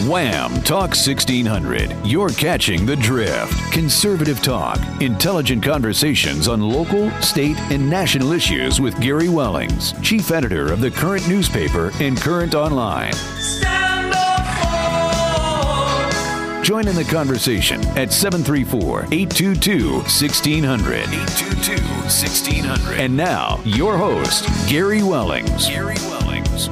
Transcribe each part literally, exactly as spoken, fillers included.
Wham! Talk sixteen hundred. You're catching the drift. Conservative talk, intelligent conversations on local, state, and national issues with Gary Wellings, chief editor of the Current newspaper and Current Online. Stand up for. Join in the conversation at seven three four, eight two two, one six zero zero. eight two two, one six zero zero. And now, your host, Gary Wellings. Gary Wellings.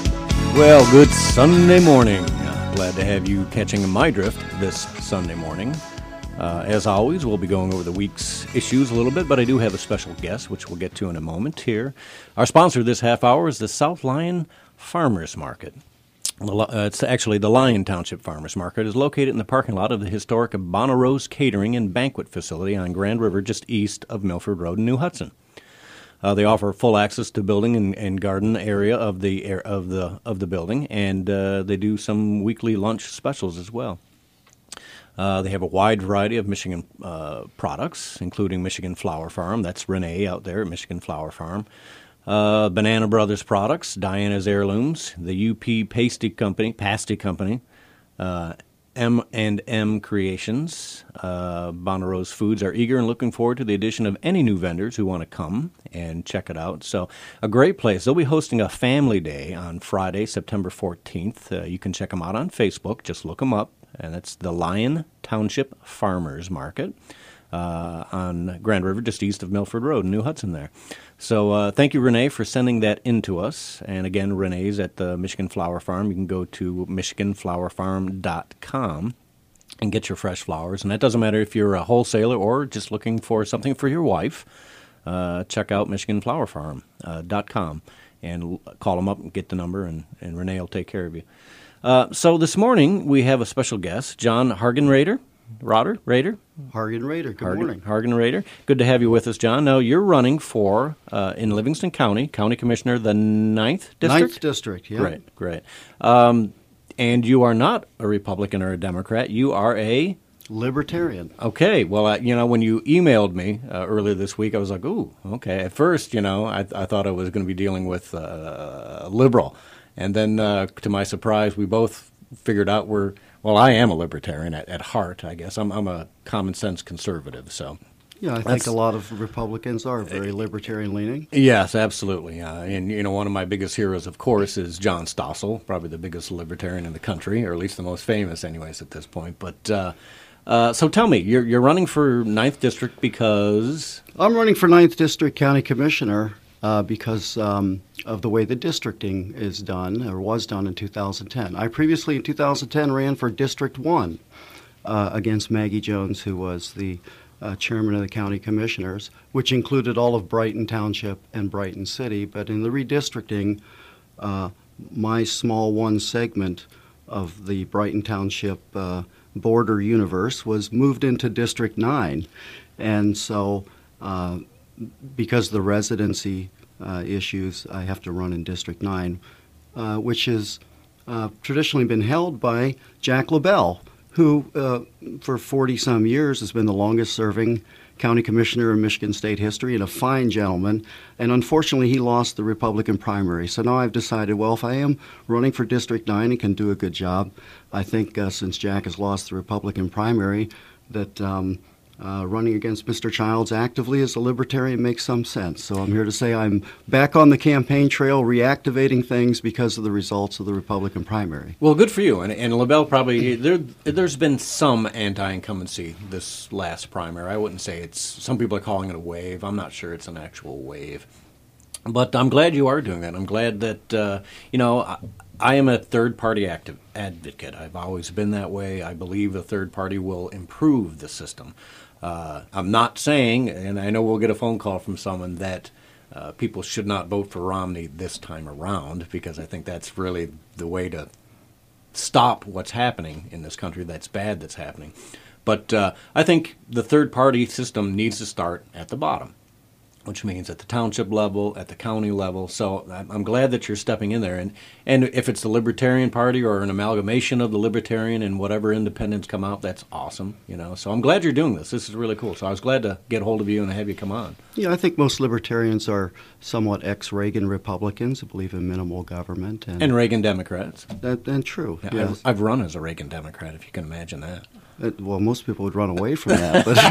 Well, good Sunday morning. Glad to have you catching my drift this Sunday morning. Uh, as always, we'll be going over the week's issues a little bit, but I do have a special guest, which we'll get to in a moment here. Our sponsor this half hour is the South Lyon Farmers Market. Uh, it's actually the Lyon Township Farmers Market. Is located in the parking lot of the historic Bonnarose Catering and Banquet Facility on Grand River, just east of Milford Road in New Hudson. Uh, they offer full access to building and, and garden area of the air, of the of the building, and uh, they do some weekly lunch specials as well. Uh, they have a wide variety of Michigan uh, products, including Michigan Flower Farm. That's Renee out there at Michigan Flower Farm. Uh, Banana Brothers products, Diana's Heirlooms, the U P Pasty Company, Pasty Company, uh, M and M Creations. Uh, Bonnarose Foods are eager and looking forward to the addition of any new vendors who want to come and check it out. So a great place. They'll be hosting a family day on Friday, September fourteenth. Uh, you can check them out on Facebook. Just look them up. And it's the Lyon Township Farmers Market uh, on Grand River, just east of Milford Road in New Hudson there. So uh, thank you, Renee, for sending that in to us. And again, Renee's at the Michigan Flower Farm. You can go to michigan flower farm dot com and get your fresh flowers. And that doesn't matter if you're a wholesaler or just looking for something for your wife. Uh, check out michigan flower farm dot com and call them up and get the number, and, and Renee will take care of you. Uh, so this morning we have a special guest, John Hargenrader. Roder, Rader? Hargenrader, good Hargen, morning. Hargenrader. Good to have you with us, John. Now, you're running for, uh, in Livingston County, County Commissioner, the ninth District? ninth District, yeah. Great, great. Um, and you are not a Republican or a Democrat. You are a... Libertarian. Okay. Well, uh, you know, when you emailed me uh, earlier this week, I was like, ooh, okay. At first, you know, I, I thought I was going to be dealing with uh, a liberal. And then, uh, to my surprise, we both figured out we're, well, I am a libertarian at, at heart, I guess. I'm, I'm a common sense conservative, so. Yeah, I think a lot of Republicans are very libertarian-leaning. Yes, absolutely. Uh, and, you know, one of my biggest heroes, of course, is John Stossel, probably the biggest libertarian in the country, or at least the most famous anyways at this point. But uh, uh, so tell me, you're, you're running for ninth District because? I'm running for ninth District County Commissioner. Uh, because um, of the way the districting is done, or was done in two thousand ten. I previously, in two thousand ten, ran for District one uh, against Maggie Jones, who was the uh, chairman of the county commissioners, which included all of Brighton Township and Brighton City. But in the redistricting, uh, my small one segment of the Brighton Township uh, border universe was moved into District nine. And so... Uh, because of the residency uh, issues, I have to run in District nine, uh, which has uh, traditionally been held by Jack LaBelle, who uh, for forty-some years has been the longest-serving county commissioner in Michigan state history and a fine gentleman. And unfortunately, he lost the Republican primary. So now I've decided, well, if I am running for District nine and can do a good job, I think uh, since Jack has lost the Republican primary, that... Um, Uh, running against Mister Childs actively as a libertarian makes some sense. So I'm here to say I'm back on the campaign trail, reactivating things because of the results of the Republican primary. Well, good for you. And, and LaBelle probably, there, there's been some anti-incumbency this last primary. I wouldn't say it's, some people are calling it a wave. I'm not sure it's an actual wave. But I'm glad you are doing that. I'm glad that, uh, you know, I, I am a third-party active advocate. I've always been that way. I believe a third party will improve the system. Uh, I'm not saying, and I know we'll get a phone call from someone, that uh, people should not vote for Romney this time around, because I think that's really the way to stop what's happening in this country that's bad that's happening. But uh, I think the third-party system needs to start at the bottom. which means at the township level, at the county level. So I'm I'm glad that you're stepping in there. And, and if it's the Libertarian Party or an amalgamation of the Libertarian and whatever independents come out, that's awesome. You know, so I'm glad you're doing this. This is really cool. So I was glad to get hold of you and have you come on. Yeah, I think most libertarians are somewhat ex-Reagan Republicans who believe in minimal government. And, And Reagan Democrats. that, and true, Yeah, yes. I've, I've run as a Reagan Democrat, if you can imagine that. Uh, well, most people would run away from that, but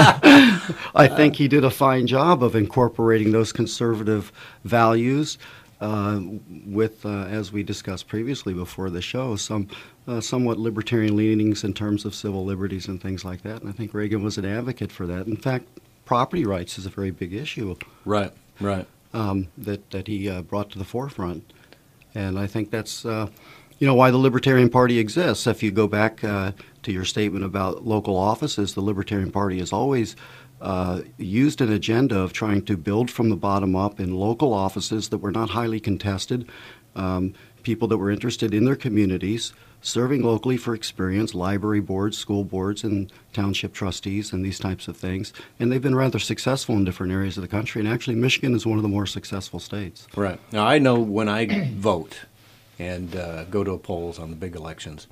I think he did a fine job of incorporating those conservative values uh, with, uh, as we discussed previously before the show, some uh, somewhat libertarian leanings in terms of civil liberties and things like that. And I think Reagan was an advocate for that. In fact, property rights is a very big issue Right, right. um, that, that he uh, brought to the forefront. And I think that's, uh, you know, why the Libertarian Party exists. If you go back uh, to your statement about local offices, the Libertarian Party has always uh, used an agenda of trying to build from the bottom up in local offices that were not highly contested, um, people that were interested in their communities, serving locally for experience, library boards, school boards, and township trustees, and these types of things. And they've been rather successful in different areas of the country. And actually, Michigan is one of the more successful states. Right. Now, I know when I vote and uh, go to polls on the big elections,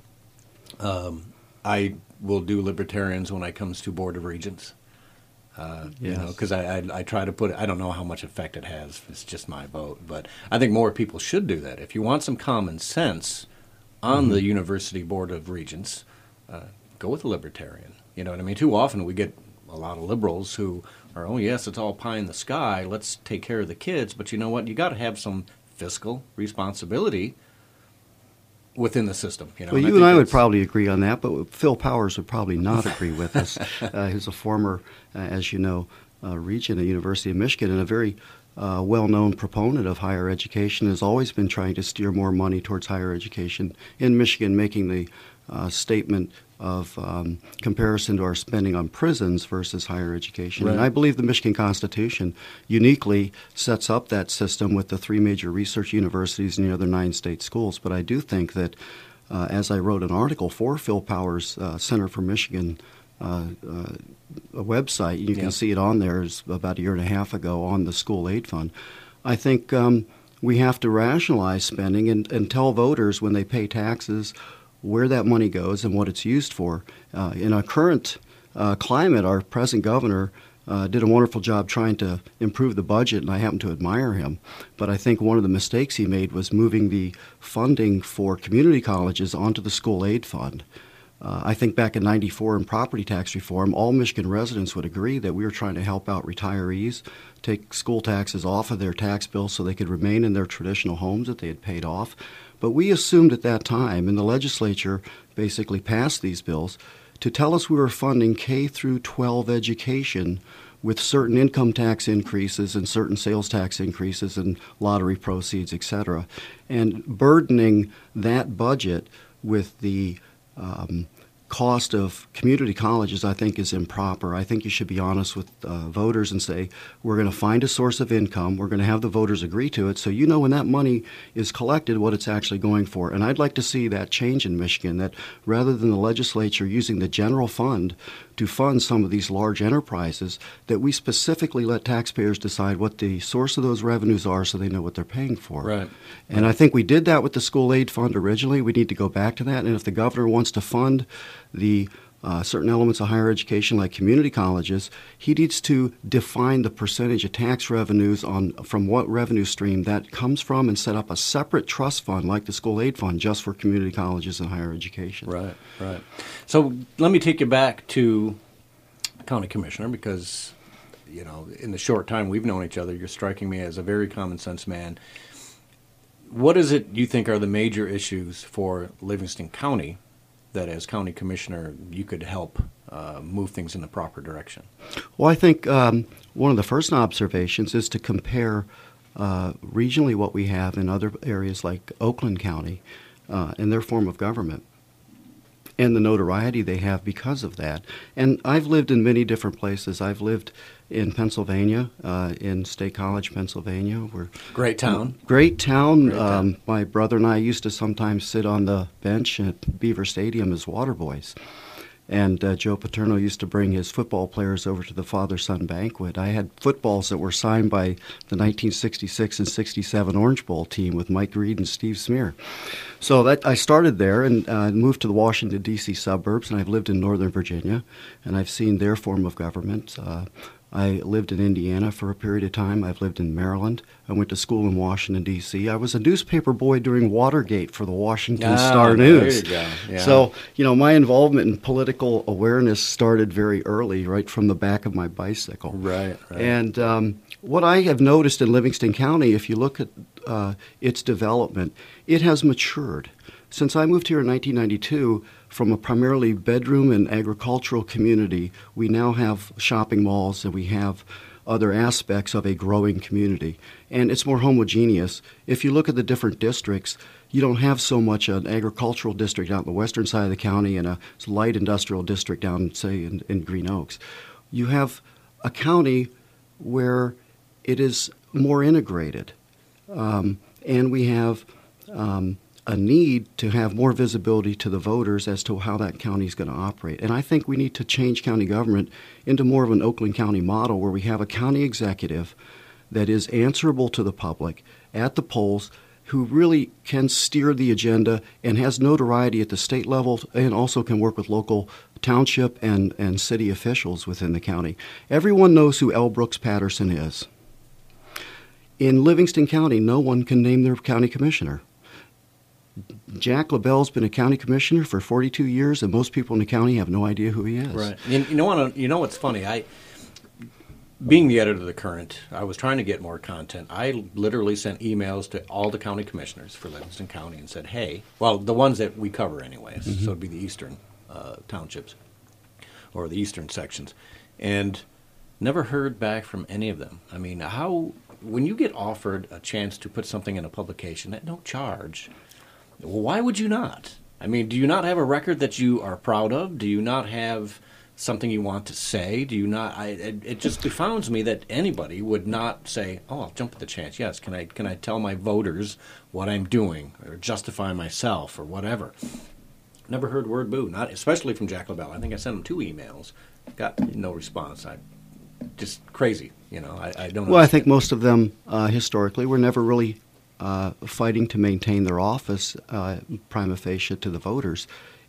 um, I will do Libertarians when it comes to Board of Regents. Uh, Yes. You know, because I, I I try to put it, I don't know how much effect it has. It's just my vote. But I think more people should do that. If you want some common sense on Mm-hmm. the University Board of Regents, uh, go with a Libertarian. You know what I mean? Too often we get a lot of liberals who are, oh, yes, it's all pie in the sky. Let's take care of the kids. But you know what? You got to have some fiscal responsibility within the system. You know, Well, and you I and think I would that's- probably agree on that, but Phil Powers would probably not agree with us. Uh, he's a former, uh, as you know, uh, regent at the University of Michigan and a very uh, well-known proponent of higher education, has always been trying to steer more money towards higher education in Michigan, making the uh, statement of um, comparison to our spending on prisons versus higher education. Right. And I believe the Michigan Constitution uniquely sets up that system with the three major research universities and the other nine state schools. But I do think that, uh, as I wrote an article for Phil Powers' uh, Center for Michigan uh, uh, a website, you Yeah. can see it on there, it's about a year and a half ago on the school aid fund. I think um, we have to rationalize spending and, and tell voters when they pay taxes where that money goes and what it's used for. Uh, in our current uh, climate, our present governor uh, did a wonderful job trying to improve the budget, and I happen to admire him. But I think one of the mistakes he made was moving the funding for community colleges onto the school aid fund. Uh, I think back in ninety-four in property tax reform, all Michigan residents would agree that we were trying to help out retirees, take school taxes off of their tax bill so they could remain in their traditional homes that they had paid off. But we assumed at that time, and the legislature basically passed these bills, to tell us we were funding K through twelve education with certain income tax increases and certain sales tax increases and lottery proceeds, et cetera, and burdening that budget with the um, cost of community colleges, I think, is improper. I think you should be honest with uh, voters and say, we're going to find a source of income. We're going to have the voters agree to it. So you know when that money is collected what it's actually going for. And I'd like to see that change in Michigan, that rather than the legislature using the general fund to fund some of these large enterprises, that we specifically let taxpayers decide what the source of those revenues are so they know what they're paying for. Right. And I think we did that with the school aid fund originally. We need to go back to that. And if the governor wants to fund the uh, certain elements of higher education like community colleges, he needs to define the percentage of tax revenues on from what revenue stream that comes from and set up a separate trust fund like the school aid fund just for community colleges and higher education. Right, right. So let me take you back to county commissioner because, you know, in the short time we've known each other, you're striking me as a very common sense man. What is it you think are the major issues for Livingston County that as county commissioner you could help uh, move things in the proper direction? Well, I think um, one of the first observations is to compare uh, regionally what we have in other areas like Oakland County uh, and their form of government and the notoriety they have because of that. And I've lived in many different places. I've lived in Pennsylvania, uh, in State College, Pennsylvania. Where Great town. Great town. Great town. Um, my brother and I used to sometimes sit on the bench at Beaver Stadium as water boys. And uh, Joe Paterno used to bring his football players over to the father-son banquet. I had footballs that were signed by the nineteen sixty-six and sixty-seven Orange Bowl team with Mike Reed and Steve Smear. So that I started there and uh, moved to the Washington, D C suburbs, and I've lived in Northern Virginia, and I've seen their form of government. Uh, I lived in Indiana for a period of time. I've lived in Maryland. I went to school in Washington, D C. I was a newspaper boy during Watergate for the Washington oh, Star there News. You go. Yeah. So, you know, my involvement in political awareness started very early, right from the back of my bicycle. Right, right. And um, what I have noticed in Livingston County, if you look at uh, its development, it has matured. Since I moved here in nineteen ninety-two, from a primarily bedroom and agricultural community, we now have shopping malls and we have other aspects of a growing community. And it's more homogeneous. If you look at the different districts, you don't have so much an agricultural district out on the western side of the county and a light industrial district down, say, in, in Green Oaks. You have a county where it is more integrated. Um, and we have um, a need to have more visibility to the voters as to how that county is going to operate. And I think we need to change county government into more of an Oakland County model where we have a county executive that is answerable to the public at the polls, who really can steer the agenda and has notoriety at the state level and also can work with local township and, and city officials within the county. Everyone knows who L. Brooks Patterson is. In Livingston County, no one can name their county commissioner. Jack LaBelle's been a county commissioner for forty-two years, and most people in the county have no idea who he is. Right. You, you know what? You know what's funny? I, being the editor of the Current, I was trying to get more content. I literally sent emails to all the county commissioners for Livingston County and said, "Hey, well, the ones that we cover anyways, mm-hmm. so it'd be the eastern uh, townships or the eastern sections," and never heard back from any of them. I mean, how when you get offered a chance to put something in a publication at no charge. Well, why would you not? I mean, do you not have a record that you are proud of? Do you not have something you want to say? Do you not? I, it, it just confounds me that anybody would not say, "Oh, I'll jump at the chance." Yes, can I? Can I tell my voters what I'm doing, or justify myself, or whatever? Never heard word boo. Not especially from Jack LaBelle. I think I sent him two emails, got no response. I just crazy. You know, I, I don't. Well, understand. I think most of them uh, historically were never really. Uh, fighting to maintain their office uh, prima facie to the voters.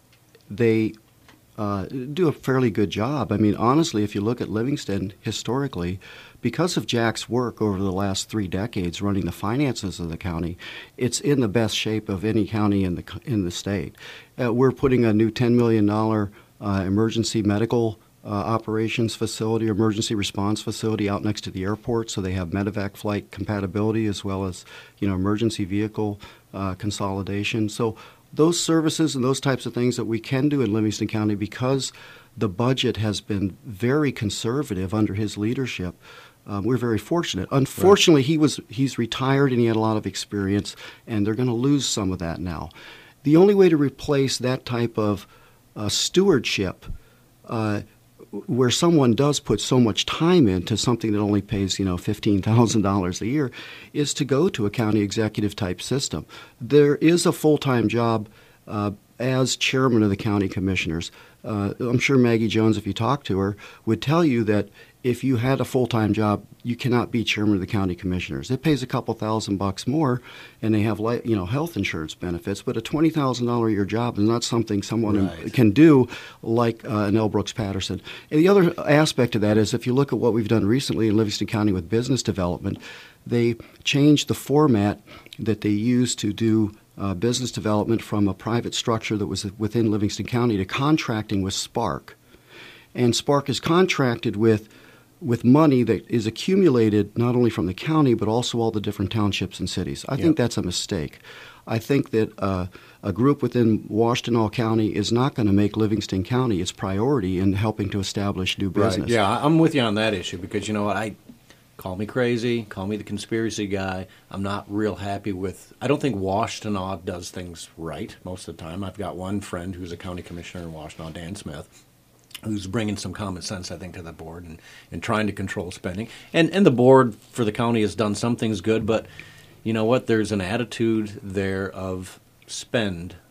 They uh, do a fairly good job. I mean, honestly, if you look at Livingston historically, because of Jack's work over the last three decades running the finances of the county, it's in the best shape of any county in the in the state. Uh, we're putting a new ten million dollars uh, emergency medical Uh, operations facility, emergency response facility out next to the airport, so they have medevac flight compatibility as well as, you know, emergency vehicle uh, consolidation. So those services and those types of things that we can do in Livingston County, because the budget has been very conservative under his leadership. Um, we're very fortunate. Unfortunately, right. he was he's retired and he had a lot of experience, and they're going to lose some of that now. The only way to replace that type of uh, stewardship, uh, where someone does put so much time into something that only pays, you know, fifteen thousand dollars a year, is to go to a county executive type system. There is a full-time job uh, as chairman of the county commissioners. Uh, I'm sure Maggie Jones, if you talk to her, would tell you that if you had a full-time job, you cannot be chairman of the county commissioners. It pays a couple thousand bucks more, and they have, you know, health insurance benefits. But a twenty thousand dollars a year job is not something someone right. can do like uh, an L. Brooks Patterson. And the other aspect of that is, if you look at what we've done recently in Livingston County with business development, they changed the format that they use to do uh, business development from a private structure that was within Livingston County to contracting with Spark. And Spark is contracted with with money that is accumulated not only from the county but also all the different townships and cities. I yep. think that's a mistake. I think that uh, a group within Washtenaw County is not going to make Livingston County its priority in helping to establish new business. Right. Yeah, I'm with you on that issue because, you know what, I call me crazy, call me the conspiracy guy. I'm not real happy with, I don't think Washtenaw does things right most of the time. I've got one friend who's a county commissioner in Washtenaw, Dan Smith, who's bringing some common sense, I think, to the board and, and trying to control spending. And and the board for the county has done some things good, but you know what? There's an attitude there of spend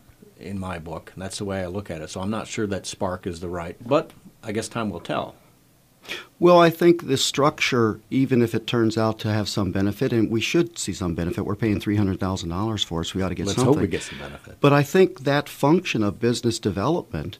in my book, and that's the way I look at it. So I'm not sure that spark is the right, but I guess time will tell. Well, I think the structure, even if it turns out to have some benefit, and we should see some benefit, we're paying three hundred thousand dollars for it, so we ought to get Let's something. hope we get some benefit. But I think that function of business development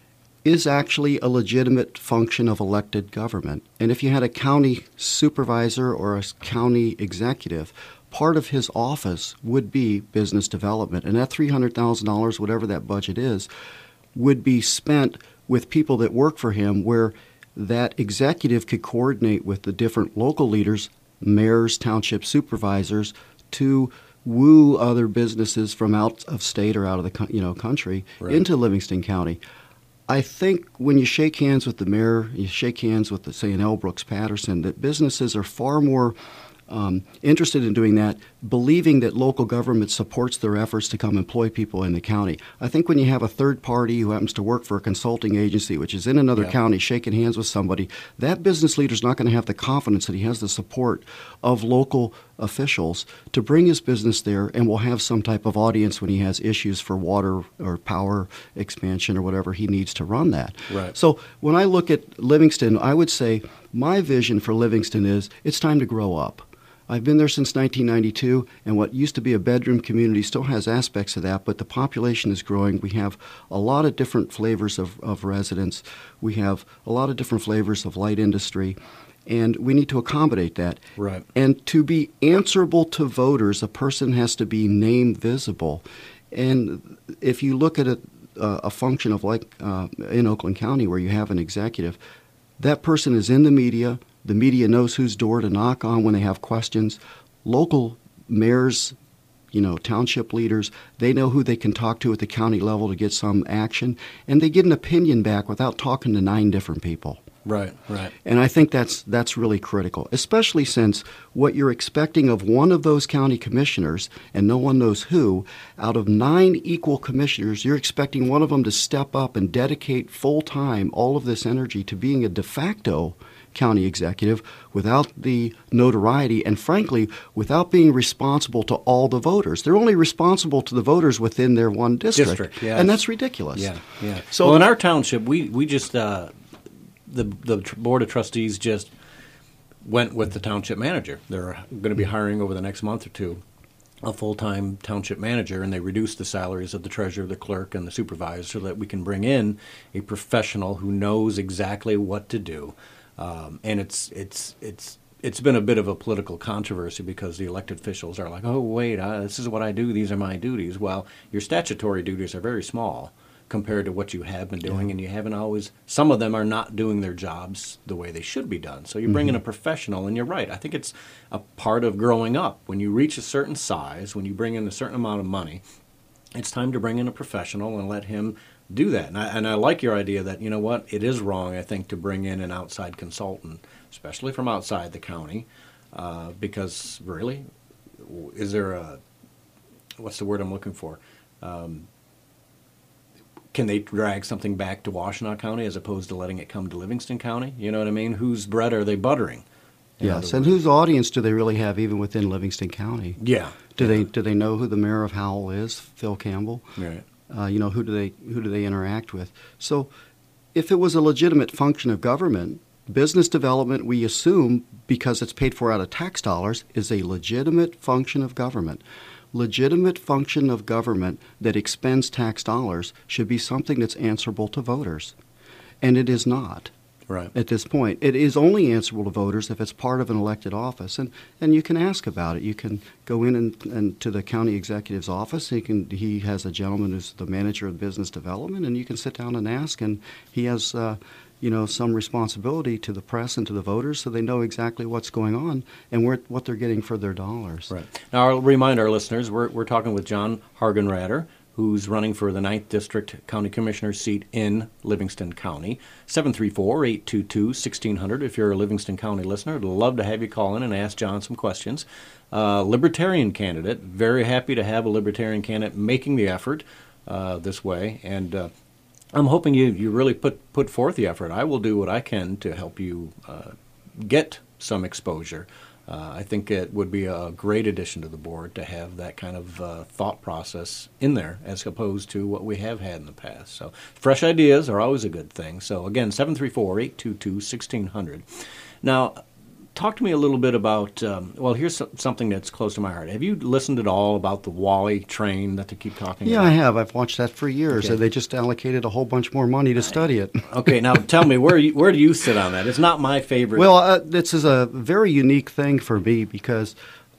is actually a legitimate function of elected government. And if you had a county supervisor or a county executive, part of his office would be business development. And that three hundred thousand dollars, whatever that budget is, would be spent with people that work for him, where that executive could coordinate with the different local leaders, mayors, township supervisors, to woo other businesses from out of state or out of the co- you know country Right. into Livingston County. I think when you shake hands with the mayor, you shake hands with, the, say, an L. Brooks Patterson, that businesses are far more um, interested in doing that, believing that local government supports their efforts to come employ people in the county. I think when you have a third party who happens to work for a consulting agency, which is in another Yeah. county, shaking hands with somebody, that business leader is not going to have the confidence that he has the support of local officials to bring his business there, and will have some type of audience when he has issues for water or power expansion or whatever he needs to run that. Right. So when I look at Livingston, I would say my vision for Livingston is it's time to grow up. I've been there since nineteen ninety-two, and what used to be a bedroom community still has aspects of that, but the population is growing. We have a lot of different flavors of, of residents. We have a lot of different flavors of light industry, and we need to accommodate that. Right. And to be answerable to voters, a person has to be name visible. And if you look at a, uh, a function of like uh, in Oakland County where you have an executive, that person is in the media. The media knows whose door to knock on when they have questions. Local mayors, you know, township leaders, they know who they can talk to at the county level to get some action, and they get an opinion back without talking to nine different people. Right, right. And I think that's that's really critical, especially since what you're expecting of one of those county commissioners, and no one knows who, out of nine equal commissioners, you're expecting one of them to step up and dedicate full-time all of this energy to being a de facto county executive without the notoriety and, frankly, without being responsible to all the voters. They're only responsible to the voters within their one district. District, yes. And that's ridiculous. Yeah, yeah. So well, in our township, we, we just, uh, the, the tr- Board of Trustees just went with the township manager. They're going to be hiring over the next month or two a full-time township manager, and they reduced the salaries of the treasurer, the clerk, and the supervisor so that we can bring in a professional who knows exactly what to do. Um, and it's it's it's it's been a bit of a political controversy because the elected officials are like, oh, wait, uh, this is what I do. These are my duties. Well, your statutory duties are very small compared to what you have been doing, yeah. and you haven't always – some of them are not doing their jobs the way they should be done. So you bring mm-hmm. in a professional, and you're right. I think it's a part of growing up. When you reach a certain size, when you bring in a certain amount of money, it's time to bring in a professional and let him – do that. And I, and I like your idea that, you know what, it is wrong, I think, to bring in an outside consultant, especially from outside the county, uh, because really, is there a, what's the word I'm looking for? Um, can they drag something back to Washtenaw County as opposed to letting it come to Livingston County? You know what I mean? Whose bread are they buttering? Yes, and whose audience do they really have even within Livingston County? Yeah. Do yeah. they do they know who the mayor of Howell is, Phil Campbell? Right. Uh, you know, who do they who do they interact with? So if it was a legitimate function of government, business development, we assume, because it's paid for out of tax dollars, is a legitimate function of government. Legitimate function of government that expends tax dollars should be something that's answerable to voters. And it is not. Right. At this point. It is only answerable to voters if it's part of an elected office. And, and you can ask about it. You can go in and, and to the county executive's office. He can he has a gentleman who's the manager of business development, and you can sit down and ask. And he has uh, you know, some responsibility to the press and to the voters so they know exactly what's going on and where, what they're getting for their dollars. Right. Now, I'll remind our listeners, we're, we're talking with John Hargenrader, who's running for the ninth District County Commissioner seat in Livingston County. seven three four, eight two two, one six zero zero if you're a Livingston County listener. I'd love to have you call in and ask John some questions. Uh, libertarian candidate. Very happy to have a Libertarian candidate making the effort uh, this way. And uh, I'm hoping you, you really put, put forth the effort. I will do what I can to help you uh, get some exposure Uh, I think it would be a great addition to the board to have that kind of uh, thought process in there as opposed to what we have had in the past. So fresh ideas are always a good thing. So again, seven three four, eight two two, one six zero zero. Now, talk to me a little bit about, um, well, here's so- something that's close to my heart. Have you listened at all about the Wally train that they keep talking Yeah, about? I have. I've watched that for years, Okay. and they just allocated a whole bunch more money to study it. Okay, now tell me, where you, where do you sit on that? It's not my favorite. Well, uh, this is a very unique thing for me because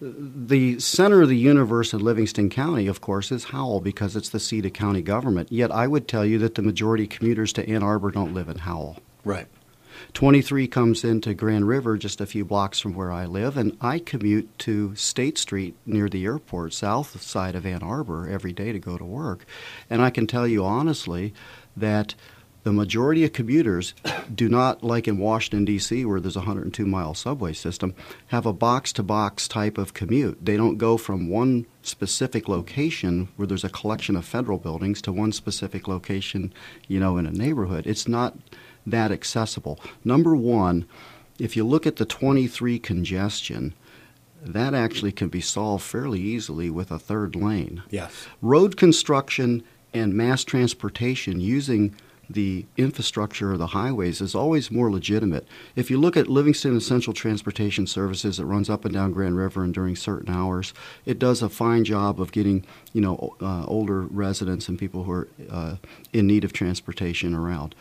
the center of the universe in Livingston County, of course, is Howell because it's the seat of county government. Yet I would tell you that the majority of commuters to Ann Arbor don't live in Howell. Right. twenty-three comes into Grand River just a few blocks from where I live, and I commute to State Street near the airport, south side of Ann Arbor, every day to go to work. And I can tell you honestly that the majority of commuters do not, like in Washington, D C, where there's a one hundred two mile subway system, have a box-to-box type of commute. They don't go from one specific location where there's a collection of federal buildings to one specific location, you know, in a neighborhood. It's not that accessible. Number one, if you look at the twenty-three congestion, that actually can be solved fairly easily with a third lane. Yes. Road construction and mass transportation using the infrastructure of the highways is always more legitimate. If you look at Livingston Essential Transportation Services, it runs up and down Grand River and during certain hours, it does a fine job of getting, you know, uh, older residents and people who are uh, in need of transportation around.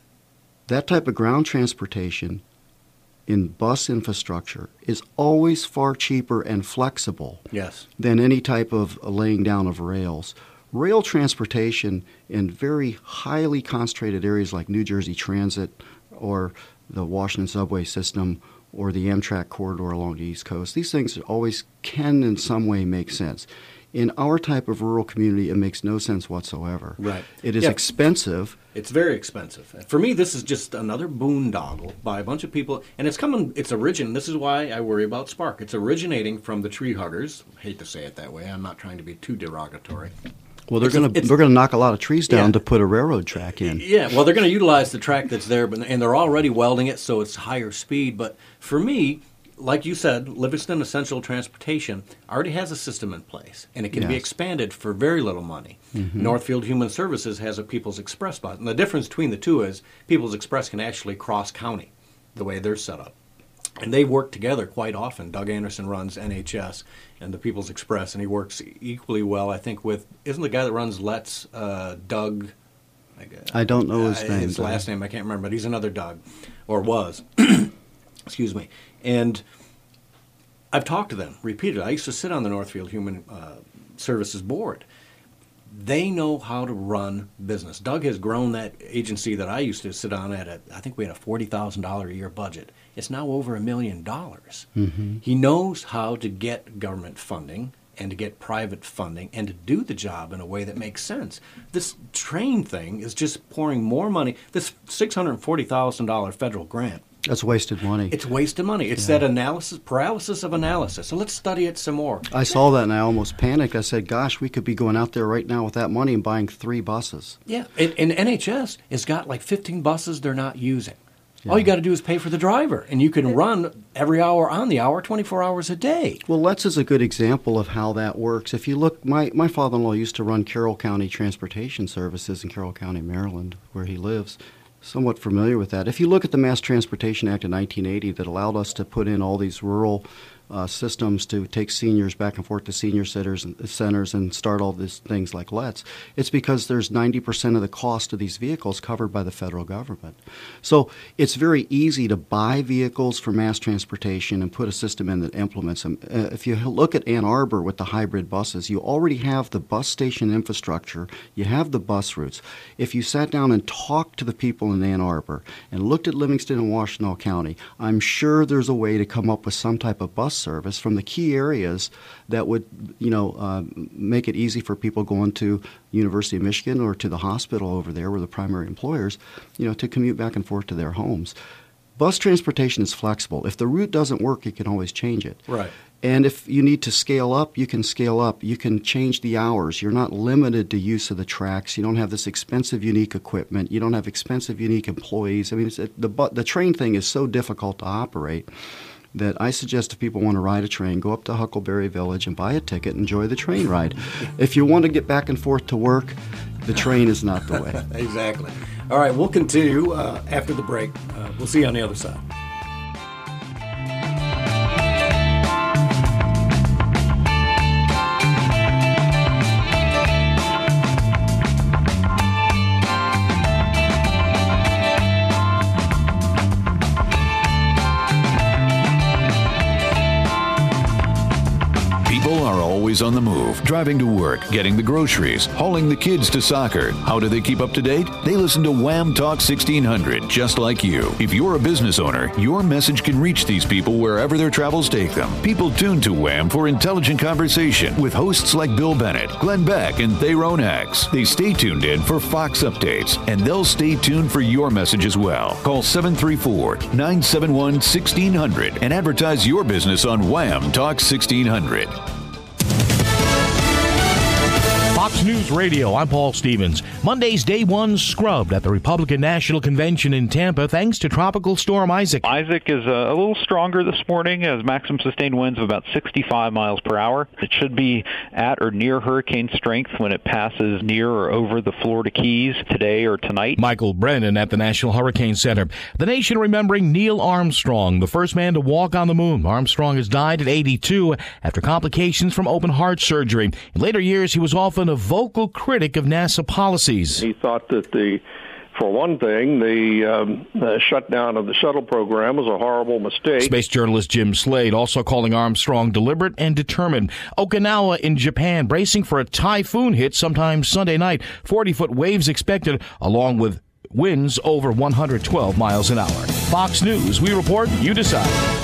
That type of ground transportation in bus infrastructure is always far cheaper and flexible Yes. than any type of laying down of rails. Rail transportation in very highly concentrated areas like New Jersey Transit or the Washington subway system or the Amtrak corridor along the East Coast, these things always can in some way make sense. In our type of rural community, it makes no sense whatsoever. Right. It is Yeah. expensive. It's very expensive. For me, this is just another boondoggle by a bunch of people, and it's coming. It's origin. This is why I worry about Spark. It's originating from the tree huggers. I hate to say it that way. I'm not trying to be too derogatory. Well, they're It's a- going to it's- they're going to knock a lot of trees down Yeah. to put a railroad track in. Yeah, well, they're going to utilize the track that's there, but and they're already welding it, so it's higher speed. But for me, like you said, Livingston Essential Transportation already has a system in place, and it can be Yes. expanded for very little money. Mm-hmm. Northfield Human Services has a People's Express bus, and the difference between the two is People's Express can actually cross county the way they're set up. And they work together quite often. Doug Anderson runs N H S and the People's Express, and he works equally well, I think, with, isn't the guy that runs Let's, uh, Doug? I don't know his Uh, name. His but- last name, I can't remember, but he's another Doug, or was. Excuse me. And I've talked to them repeatedly. I used to sit on the Northfield Human uh, Services Board. They know how to run business. Doug has grown that agency that I used to sit on at, a, I think we had a forty thousand dollars a year budget. It's now over a million dollars. Mm-hmm. He knows how to get government funding and to get private funding and to do the job in a way that makes sense. This train thing is just pouring more money. This six hundred forty thousand dollars federal grant, That's wasted money. it's wasted money. It's Yeah. that analysis, paralysis of analysis. So let's study it some more. I saw that and I almost panicked. I said, gosh, we could be going out there right now with that money and buying three buses. Yeah, and, and N H S has got like fifteen buses they're not using. Yeah. All you got to do is pay for the driver, and you can run every hour on the hour, twenty-four hours a day. Well, Let's is a good example of how that works. If you look, my, my father-in-law used to run Carroll County Transportation Services in Carroll County, Maryland, where he lives. Somewhat familiar with that. If you look at the Mass Transportation Act of nineteen eighty that allowed us to put in all these rural uh, systems to take seniors back and forth to senior centers and, centers and start all these things like Let's, it's because there's ninety percent of the cost of these vehicles covered by the federal government. So it's very easy to buy vehicles for mass transportation and put a system in that implements them. Uh, if you look at Ann Arbor with the hybrid buses, you already have the bus station infrastructure, you have the bus routes. If you sat down and talked to the people in Ann Arbor and looked at Livingston and Washtenaw County, I'm sure there's a way to come up with some type of bus service from the key areas that would, you know, uh, make it easy for people going to University of Michigan or to the hospital over there where the primary employers, you know, to commute back and forth to their homes. Bus transportation is flexible. If the route doesn't work, you can always change it. Right. And if you need to scale up, you can scale up. You can change the hours. You're not limited to use of the tracks. You don't have this expensive, unique equipment. You don't have expensive, unique employees. I mean, it's, the, the train thing is so difficult to operate. that I suggest if people want to ride a train, go up to Huckleberry Village and buy a ticket, enjoy the train ride. If you want to get back and forth to work, the train is not the way. Exactly. All right, we'll continue uh, after the break. Uh, we'll see you on the other side. Always on the move, driving to work, getting the groceries, hauling the kids to soccer. How do they keep up to date? They listen to Wham Talk sixteen hundred, just like you. If you're a business owner, your message can reach these people wherever their travels take them. People tune to Wham for intelligent conversation with hosts like Bill Bennett, Glenn Beck, and Thayrone X. They stay tuned in for Fox updates, and they'll stay tuned for your message as well. Call seven three four, nine seven one, one six zero zero and advertise your business on Wham Talk sixteen hundred. Fox News Radio, I'm Paul Stevens. Monday's day one scrubbed at the Republican National Convention in Tampa thanks to Tropical Storm Isaac. Isaac is a, a little stronger this morning as maximum sustained winds of about sixty-five miles per hour. It should be at or near hurricane strength when it passes near or over the Florida Keys today or tonight. Michael Brennan at the National Hurricane Center. The nation remembering Neil Armstrong, the first man to walk on the moon. Armstrong has died at eighty-two after complications from open heart surgery. In later years, he was often a vocal critic of NASA policies. He thought that the, for one thing, the, um, the shutdown of the shuttle program was a horrible mistake. Space journalist Jim Slade also calling Armstrong deliberate and determined. Okinawa in Japan bracing for a typhoon hit sometime Sunday night. forty-foot waves expected, along with winds over one hundred twelve miles an hour. Fox News, we report, you decide.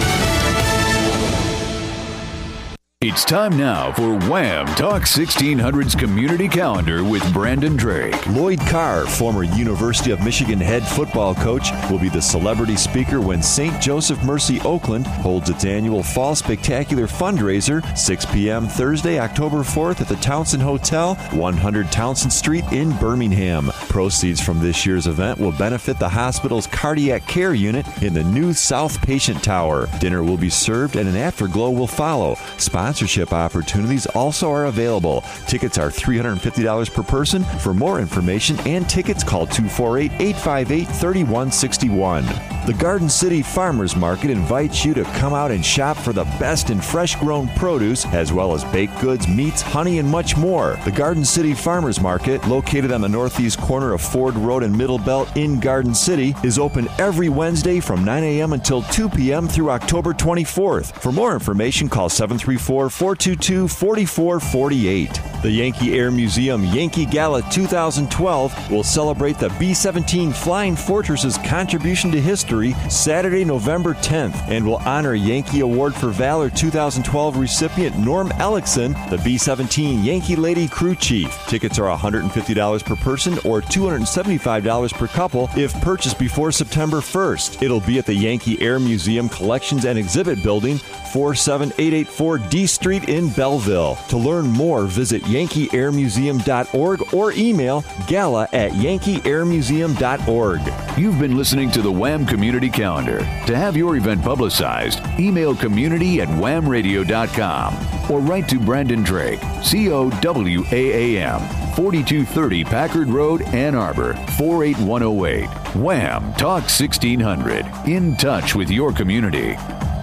It's time now for Wham Talk sixteen hundred's Community Calendar with Brandon Drake. Lloyd Carr, former University of Michigan head football coach, will be the celebrity speaker when Saint Joseph Mercy Oakland holds its annual Fall Spectacular fundraiser, six p.m. Thursday, October fourth at the Townsend Hotel, one hundred Townsend Street in Birmingham. Proceeds from this year's event will benefit the hospital's cardiac care unit in the new South Patient Tower. Dinner will be served and an afterglow will follow. Sponsorship opportunities also are available. Tickets are three hundred fifty dollars per person. For more information and tickets, call two four eight, eight five eight, three one six one. The Garden City Farmers Market invites you to come out and shop for the best in fresh-grown produce, as well as baked goods, meats, honey, and much more. The Garden City Farmers Market, located on the northeast corner of Ford Road and Middle Belt in Garden City, is open every Wednesday from nine a.m. until two p.m. through October twenty-fourth. For more information, call seven three four, four two two, four four four eight. The Yankee Air Museum Yankee Gala two thousand twelve will celebrate the B seventeen Flying Fortress's contribution to history Saturday, November tenth, and will honor Yankee Award for Valor two thousand twelve recipient Norm Ellickson, the B seventeen Yankee Lady Crew Chief. Tickets are one hundred fifty dollars per person or two hundred seventy-five dollars per couple if purchased before September first. It'll be at the Yankee Air Museum Collections and Exhibit Building, four seven eight eight four D Street in Belleville. To learn more, visit yankee air museum dot org or email gala at yankee air museum dot org. You've been listening to the Wham Community Calendar. To have your event publicized, email community at wham radio dot com or write to Brandon Drake, C O W A A M, forty-two thirty Packard Road, Ann Arbor, four eight one oh eight. Wham Talk sixteen hundred. In touch with your community.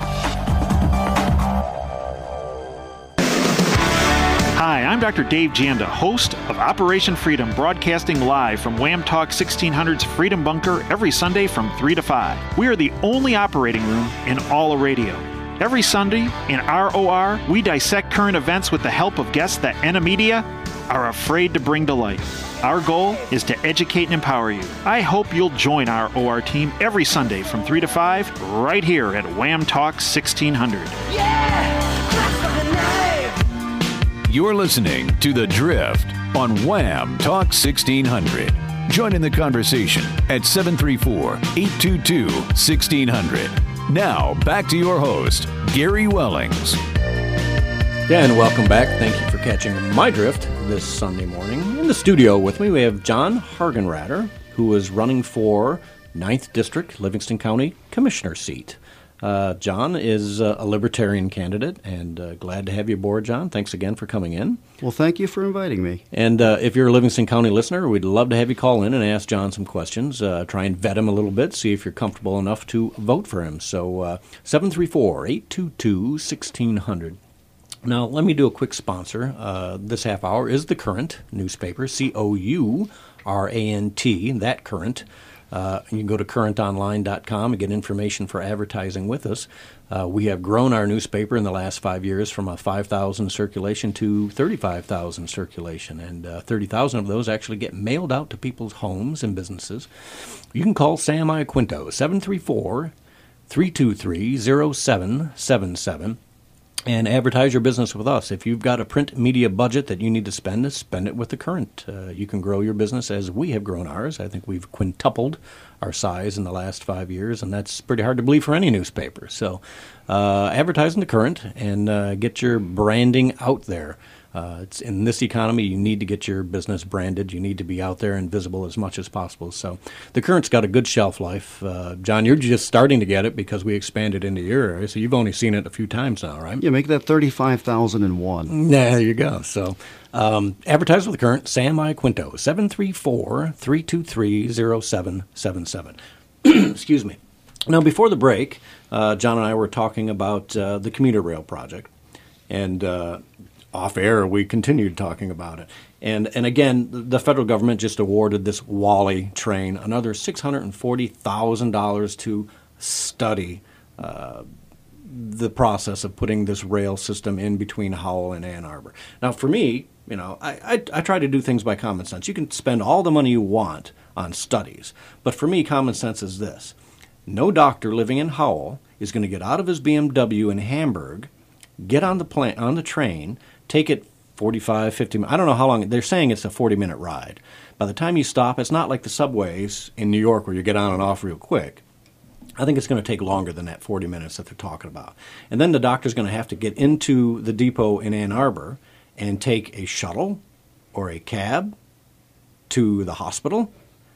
Hi, I'm Doctor Dave Janda, host of Operation Freedom, broadcasting live from Wham Talk sixteen hundred's Freedom Bunker every Sunday from three to five. We are the only operating room in all of radio. Every Sunday in R O R, we dissect current events with the help of guests that N M Media are afraid to bring to light. Our goal is to educate and empower you. I hope you'll join our O R team every Sunday from three to five right here at Wham Talk sixteen hundred. Yeah! You're listening to The Drift on Wham Talk sixteen hundred. Join in the conversation at seven three four, eight two two, one six zero zero. Now, back to your host, Gary Wellings. Yeah, and welcome back. Thank you for catching my drift this Sunday morning. In the studio with me, we have John Hargenrader, who is running for ninth District, Livingston County Commissioner seat. Uh, John is uh, a Libertarian candidate, and uh, glad to have you aboard, John. Thanks again for coming in. Well, thank you for inviting me. And uh, if you're a Livingston County listener, we'd love to have you call in and ask John some questions. Uh, try and vet him a little bit, see if you're comfortable enough to vote for him. So uh, seven three four, eight two two, one six zero zero. Now, let me do a quick sponsor. Uh, this half hour is The Current newspaper, C O U R A N T, That Current. Uh, you can go to current online dot com and get information for advertising with us. Uh, we have grown our newspaper in the last five years from a five thousand circulation to thirty-five thousand circulation, and uh, thirty thousand of those actually get mailed out to people's homes and businesses. You can call Sam Iaquinto, seven three four, three two three, zero seven seven seven. And advertise your business with us. If you've got a print media budget that you need to spend, spend it with The Current. Uh, you can grow your business as we have grown ours. I think we've quintupled our size in the last five years, and that's pretty hard to believe for any newspaper. So uh, advertise in The Current and uh, get your branding out there. Uh, it's in this economy, you need to get your business branded. You need to be out there and visible as much as possible. So The Current's got a good shelf life. Uh, John, you're just starting to get it because we expanded into your area, so you've only seen it a few times now, right? Yeah, make that thirty-five thousand one. Yeah, there you go. So um, advertise with The Current, Sam Iaquinto, seven three four, three two three, zero seven seven seven. Excuse me. Now, before the break, uh, John and I were talking about uh, the commuter rail project, and uh, off air, we continued talking about it. And and again, the federal government just awarded this Wally train another six hundred forty thousand dollars to study uh, the process of putting this rail system in between Howell and Ann Arbor. Now, for me, you know, I, I, I try to do things by common sense. You can spend all the money you want on studies, but for me, common sense is this. No doctor living in Howell is going to get out of his B M W in Hamburg, get on the plane, on the train, take it forty-five, fifty minutes. I don't know how long. They're saying it's a forty-minute ride. By the time you stop, it's not like the subways in New York where you get on and off real quick. I think it's going to take longer than that forty minutes that they're talking about. And then the doctor's going to have to get into the depot in Ann Arbor and take a shuttle or a cab to the hospital.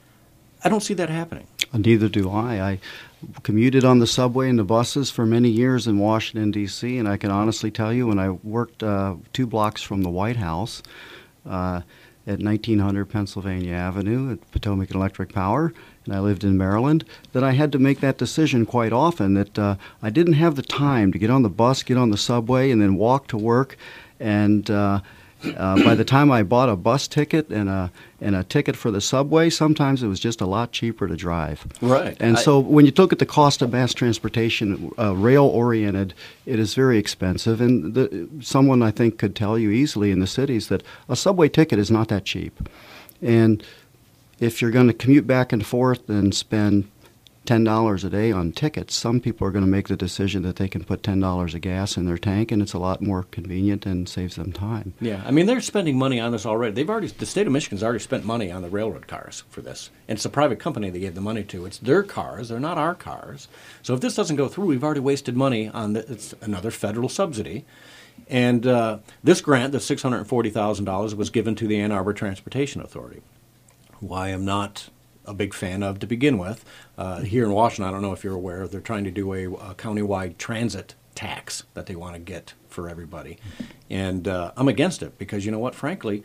I don't see that happening. Neither do I. I commuted on the subway and the buses for many years in Washington, D C, and I can honestly tell you when I worked uh, two blocks from the White House uh, at nineteen hundred Pennsylvania Avenue at Potomac Electric Power, and I lived in Maryland, that I had to make that decision quite often, that uh, I didn't have the time to get on the bus, get on the subway, and then walk to work. And uh, uh, by the time I bought a bus ticket and a and a ticket for the subway, sometimes it was just a lot cheaper to drive. Right. And I, so when you look at the cost of mass transportation, uh, rail-oriented, it is very expensive. And the, someone, I think, could tell you easily in the cities that a subway ticket is not that cheap. And if you're going to commute back and forth and spend ten dollars a day on tickets, some people are going to make the decision that they can put ten dollars of gas in their tank, and it's a lot more convenient and saves them time. Yeah, I mean, they're spending money on this already. They've already, the state of Michigan's already spent money on the railroad cars for this. And it's a private company they gave the money to. It's their cars. They're not our cars. So if this doesn't go through, we've already wasted money on the, it's another federal subsidy. And uh, this grant, the six hundred forty thousand dollars, was given to the Ann Arbor Transportation Authority, who I am not a big fan of to begin with. Uh, here in Washington, I don't know if you're aware, they're trying to do a, a countywide transit tax that they want to get for everybody. And uh, I'm against it because, you know what, frankly,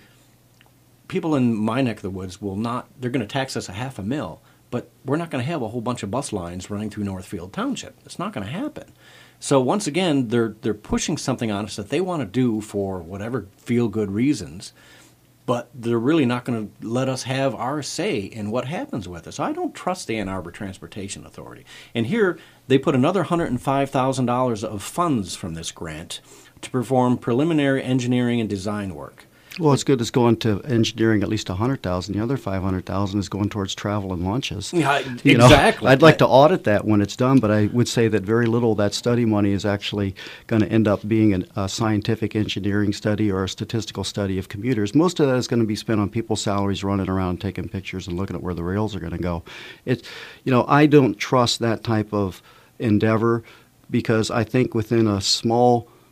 people in my neck of the woods will not, they're going to tax us a half a mil, but we're not going to have a whole bunch of bus lines running through Northfield Township. It's not going to happen. So once again, they're they're pushing something on us that they want to do for whatever feel-good reasons, but they're really not going to let us have our say in what happens with us. I don't trust the Ann Arbor Transportation Authority. And here, they put another one hundred five thousand dollars of funds from this grant to perform preliminary engineering and design work. Well, it's good it's going to engineering at least one hundred thousand dollars. The other five hundred thousand dollars is going towards travel and lunches. Yeah, you exactly. know, I'd like to audit that when it's done, but I would say that very little of that study money is actually going to end up being an, a scientific engineering study or a statistical study of commuters. Most of that is going to be spent on people's salaries running around taking pictures and looking at where the rails are going to go. It, you know, I don't trust that type of endeavor because I think within a small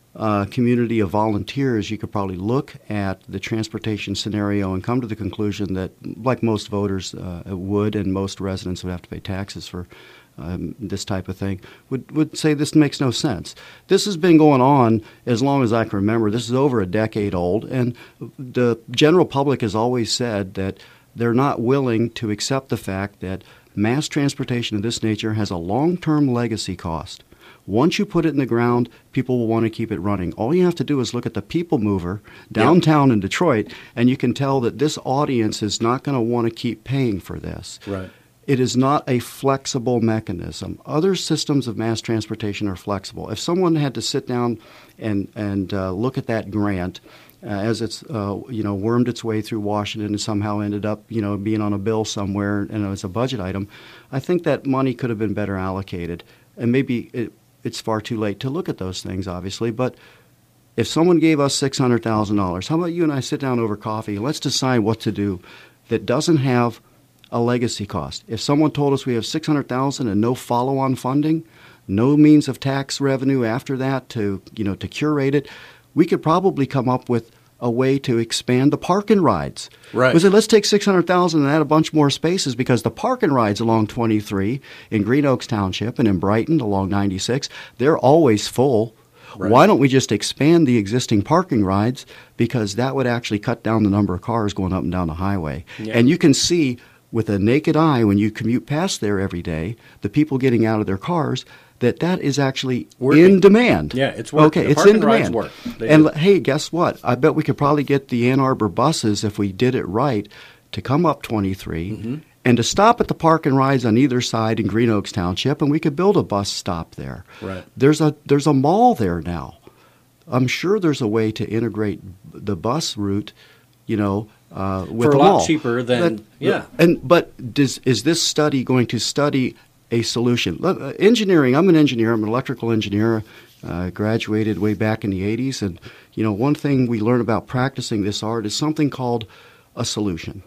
uh, community of volunteers, you could probably look at the transportation scenario and come to the conclusion that, like most voters uh, would, and most residents would have to pay taxes for um, this type of thing, would, would say this makes no sense. This has been going on as long as I can remember. This is over a decade old, and the general public has always said that they're not willing to accept the fact that mass transportation of this nature has a long-term legacy cost. Once you put it in the ground, people will want to keep it running. All you have to do is look at the People Mover downtown yep. in Detroit, and you can tell that this audience is not going to want to keep paying for this. Right. It is not a flexible mechanism. Other systems of mass transportation are flexible. If someone had to sit down and, and uh, look at that grant uh, as it's uh, you know wormed its way through Washington and somehow ended up you know being on a bill somewhere and as a budget item, I think that money could have been better allocated. And maybe it, it's far too late to look at those things, obviously, but if someone gave us six hundred thousand dollars, how about you and I sit down over coffee and let's decide what to do that doesn't have a legacy cost. If someone told us we have six hundred thousand dollars and no follow-on funding, no means of tax revenue after that to, you know, to curate it, we could probably come up with a way to expand the park and rides. Right. We said, let's take six hundred thousand dollars and add a bunch more spaces because the park and rides along twenty-three in Green Oaks Township and in Brighton along ninety-six, they're always full. Right. Why don't we just expand the existing parking rides, because that would actually cut down the number of cars going up and down the highway. Yeah. And you can see with a naked eye when you commute past there every day, the people getting out of their cars, that that is actually working. In demand. Yeah, it's working. Okay, the it's in rides demand. Work. And do. Hey, guess what? I bet we could probably get the Ann Arbor buses, if we did it right, to come up twenty-three mm-hmm. and to stop at the park and rides on either side in Green Oaks Township, and we could build a bus stop there. Right. There's a there's a mall there now. I'm sure there's a way to integrate the bus route, you know, uh, with for the a lot mall. cheaper than but, yeah. And but does, is this study going to study a solution? Uh, engineering. I'm an engineer. I'm an electrical engineer. Uh, graduated way back in the eighties, and you know, one thing we learn about practicing this art is something called a solution.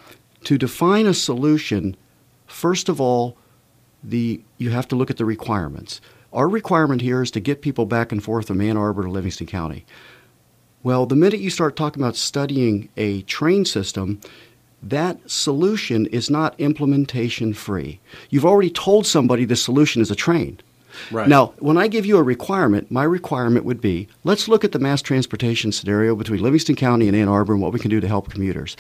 To define a solution, first of all, the you have to look at the requirements. Our requirement here is to get people back and forth from Ann Arbor to Livingston County. Well, the minute you start talking about studying a train system, that solution is not implementation free. You've already told somebody the solution is a train. Right. Now, when I give you a requirement, my requirement would be, let's look at the mass transportation scenario between Livingston County and Ann Arbor and what we can do to help commuters.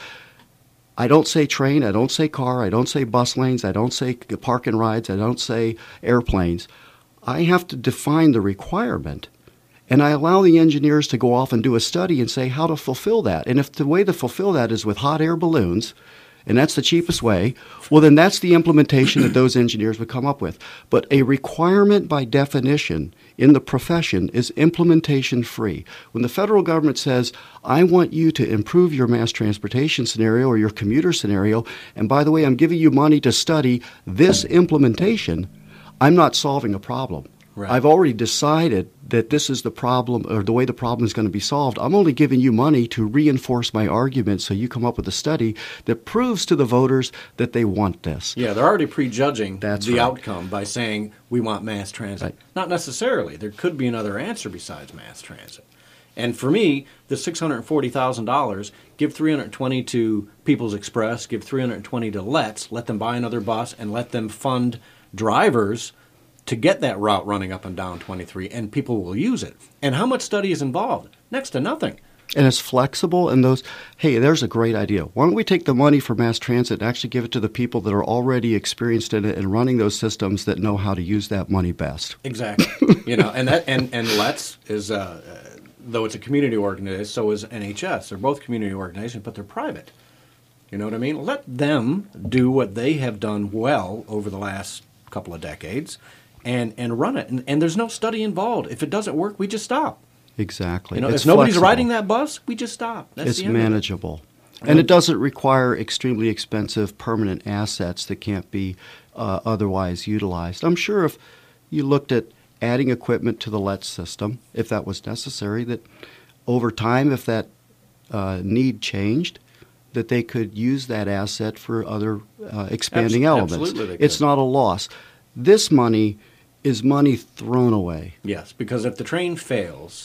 I don't say train, I don't say car, I don't say bus lanes, I don't say park and rides, I don't say airplanes. I have to define the requirement, and I allow the engineers to go off and do a study and say how to fulfill that. And if the way to fulfill that is with hot air balloons, and that's the cheapest way, well, then that's the implementation that those engineers would come up with. But a requirement by definition in the profession is implementation free. When the federal government says, I want you to improve your mass transportation scenario or your commuter scenario, and by the way, I'm giving you money to study this implementation, I'm not solving a problem. Right. I've already decided that this is the problem, or the way the problem is going to be solved. I'm only giving you money to reinforce my argument so you come up with a study that proves to the voters that they want this. Yeah, they're already prejudging That's the right. outcome by saying we want mass transit. Right. Not necessarily. There could be another answer besides mass transit. And for me, the six hundred forty thousand dollars, give three hundred twenty dollars to People's Express, give three hundred twenty dollars to Let's, let them buy another bus, and let them fund drivers to get that route running up and down twenty-three, and people will use it. And how much study is involved? Next to nothing. And it's flexible, and those, hey, there's a great idea. Why don't we take the money for mass transit and actually give it to the people that are already experienced in it and running those systems that know how to use that money best? Exactly. you know, and that and, and Let's is, uh, uh, though it's a community organization, so is N H S. They're both community organizations, but they're private. You know what I mean? Let them do what they have done well over the last couple of decades. And, and run it. And, and there's no study involved. If it doesn't work, we just stop. Exactly. You know, it's if nobody's flexible. riding that bus, we just stop. That's it's the end manageable. Of it. And it doesn't require extremely expensive permanent assets that can't be uh, otherwise utilized. I'm sure if you looked at adding equipment to the Let's system, if that was necessary, that over time, if that uh, need changed, that they could use that asset for other uh, expanding Absol- elements. absolutely they could. It's not a loss. This money is money thrown away. Yes, because if the train fails,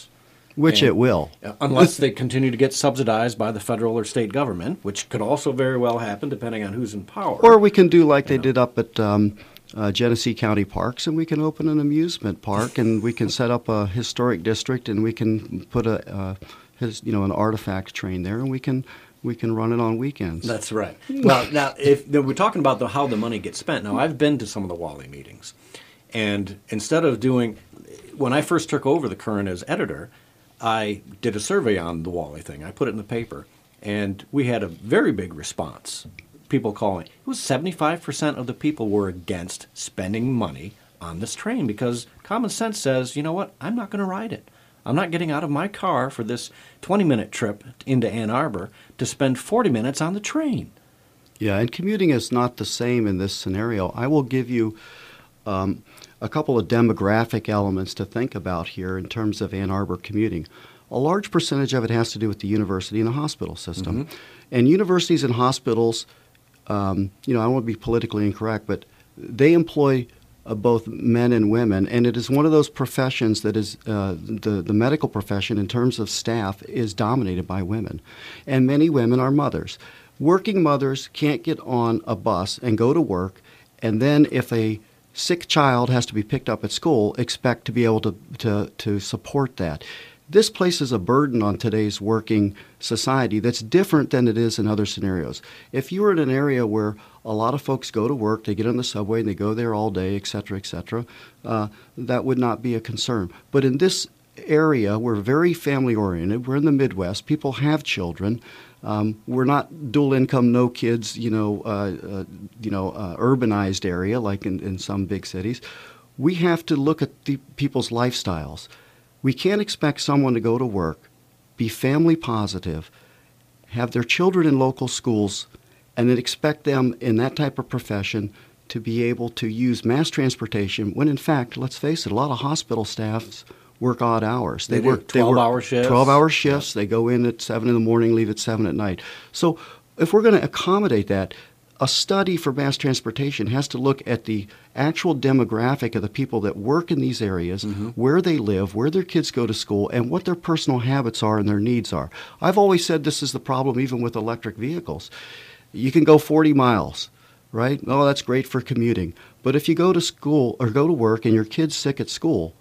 Which and, it will. Unless they continue to get subsidized by the federal or state government, which could also very well happen depending on who's in power. Or we can do like they know. did up at um, uh, Genesee County Parks, and we can open an amusement park, and we can set up a historic district, and we can put a uh, his, you know an artifact train there, and we can we can run it on weekends. That's right. Well, now if we're talking about the, how the money gets spent. Now I've been to some of the Wally meetings, and instead of doing, when I first took over the Current as editor, I did a survey on the Wally thing. I put it in the paper, and we had a very big response. People calling. It was seventy-five percent of the people were against spending money on this train because common sense says, you know what, I'm not going to ride it. I'm not getting out of my car for this twenty-minute trip into Ann Arbor to spend forty minutes on the train. Yeah, and commuting is not the same in this scenario. I will give you um, a couple of demographic elements to think about here in terms of Ann Arbor commuting. A large percentage of it has to do with the university and the hospital system. Mm-hmm. And universities and hospitals, um, you know, I don't want to be politically incorrect, but they employ uh, both men and women, and it is one of those professions that is, uh, the, the medical profession in terms of staff is dominated by women. And many women are mothers. Working mothers can't get on a bus and go to work, and then if a sick child has to be picked up at school, expect to be able to, to, to support that. This places a burden on today's working society that's different than it is in other scenarios. If you were in an area where a lot of folks go to work, they get on the subway and they go there all day, et cetera, et cetera, uh, that would not be a concern. But in this area, we're very family-oriented. We're in the Midwest. People have children. Um, we're not dual income, no kids, you know, uh, uh, you know, uh, urbanized area like in, in some big cities. We have to look at the people's lifestyles. We can't expect someone to go to work, be family positive, have their children in local schools, and then expect them in that type of profession to be able to use mass transportation when, in fact, let's face it, a lot of hospital staffs work odd hours. They, they work twelve-hour shifts. twelve-hour shifts. Yeah. They go in at seven in the morning, leave at seven at night. So if we're going to accommodate that, a study for mass transportation has to look at the actual demographic of the people that work in these areas, mm-hmm. where they live, where their kids go to school, and what their personal habits are and their needs are. I've always said this is the problem even with electric vehicles. You can go forty miles, right? Oh, that's great for commuting. But if you go to school or go to work and your kid's sick at school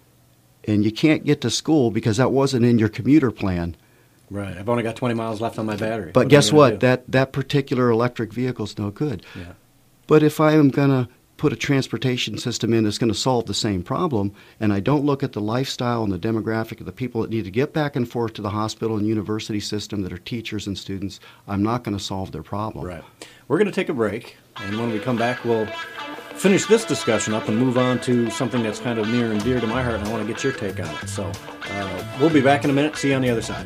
and you can't get to school because that wasn't in your commuter plan, right. I've only got twenty miles left on my battery. But what guess what? Do? That that particular electric vehicle is no good. Yeah. But if I am going to put a transportation system in that's going to solve the same problem, and I don't look at the lifestyle and the demographic of the people that need to get back and forth to the hospital and university system that are teachers and students, I'm not going to solve their problem. Right. We're going to take a break, and when we come back, we'll finish this discussion up and move on to something that's kind of near and dear to my heart, and I want to get your take on it. So uh, we'll be back in a minute. See you on the other side.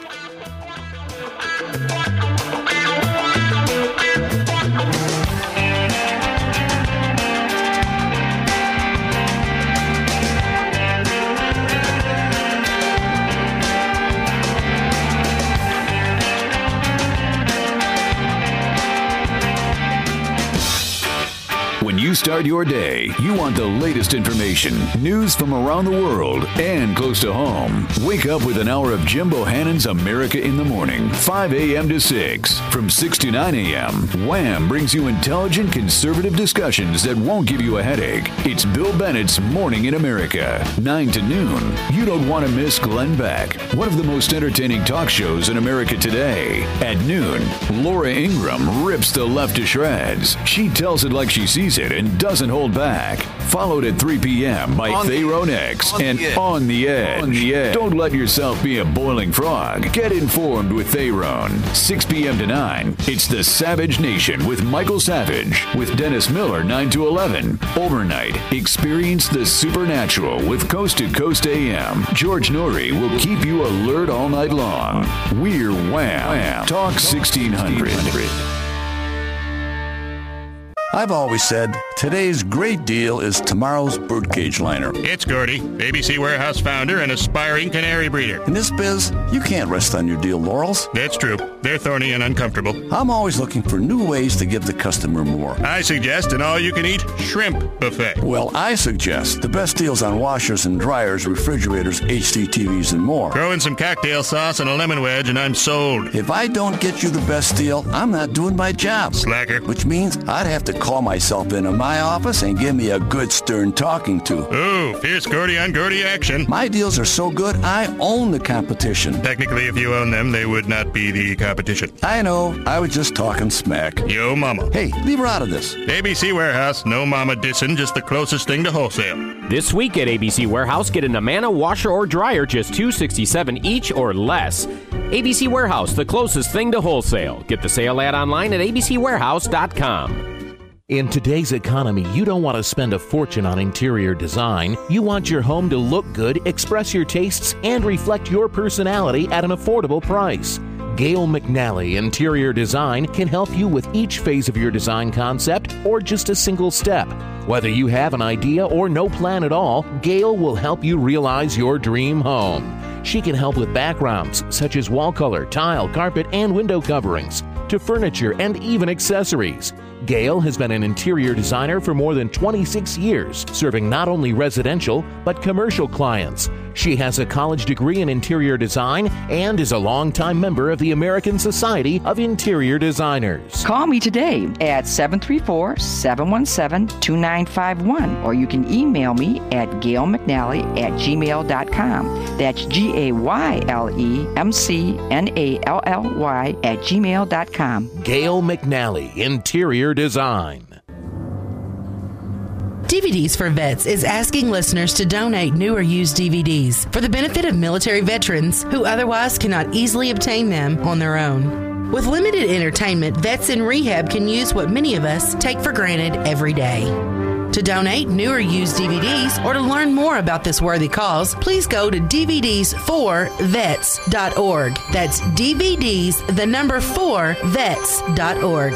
When you start your day, you want the latest information, news from around the world, and close to home. Wake up with an hour of Jim Bohannon's America in the Morning, five a.m. to six. From six to nine a.m., Wham brings you intelligent, conservative discussions that won't give you a headache. It's Bill Bennett's Morning in America, nine to noon. You don't want to miss Glenn Beck, one of the most entertaining talk shows in America today. At noon, Laura Ingraham rips the left to shreds. She tells it like she sees it and doesn't hold back. Followed at three p.m. by Tharon X and On the Edge. On the Edge. Don't let yourself be a boiling frog. Get informed with Tharon. six p.m. to nine. It's the Savage Nation with Michael Savage. With Dennis Miller, nine to eleven. Overnight, experience the supernatural with Coast to Coast A M. George Norrie will keep you alert all night long. We're Wham. Wham. Talk sixteen hundred. I've always said Today's great deal is tomorrow's birdcage liner. It's Gordy, A B C Warehouse founder and aspiring canary breeder. In this biz, you can't rest on your deal laurels. That's true. They're thorny and uncomfortable. I'm always looking for new ways to give the customer more. I suggest an all-you-can-eat shrimp buffet. Well, I suggest the best deals on washers and dryers, refrigerators, H D T Vs, and more. Throw in some cocktail sauce and a lemon wedge, and I'm sold. If I don't get you the best deal, I'm not doing my job. Slacker. Which means I'd have to call myself into my office and give me a good stern talking to. Ooh, fierce Gordy on Gordy action. My deals are so good, I own the competition. Technically, if you own them, they would not be the competition. I know. I was just talking smack. Yo mama. Hey, leave her out of this. A B C Warehouse, no mama dissing, just the closest thing to wholesale. This week at A B C Warehouse, get an Amana washer or dryer, just two hundred sixty-seven dollars each or less. A B C Warehouse, the closest thing to wholesale. Get the sale ad online at a b c warehouse dot com. In today's economy, you don't want to spend a fortune on interior design. You want your home to look good, express your tastes, and reflect your personality at an affordable price. Gail McNally Interior Design can help you with each phase of your design concept or just a single step. Whether you have an idea or no plan at all, Gail will help you realize your dream home. She can help with backgrounds such as wall color, tile, carpet, and window coverings, to furniture and even accessories. Gail has been an interior designer for more than twenty-six years, serving not only residential but commercial clients. She has a college degree in interior design and is a longtime member of the American Society of Interior Designers. Call me today at seven three four, seven one seven, two nine five one, or you can email me at gail mcnally at gmail dot com. That's G A Y L E M C N A L L Y at gmail dot com. Gail McNally Interior Design. D V Ds for Vets is asking listeners to donate new or used D V Ds for the benefit of military veterans who otherwise cannot easily obtain them on their own. With limited entertainment, vets in rehab can use what many of us take for granted every day. To donate new or used D V Ds or to learn more about this worthy cause, please go to d v d s for vets dot org. That's D V Ds, the number four, vets dot org.